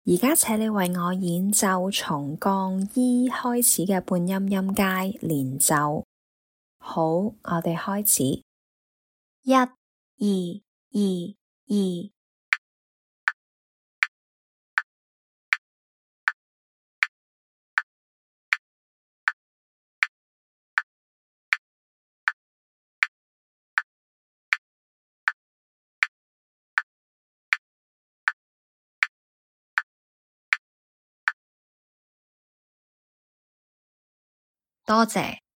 而家請你為我演奏從降 E 開始嘅半音音階連奏。好，我哋開始。1、2、2、2。多謝。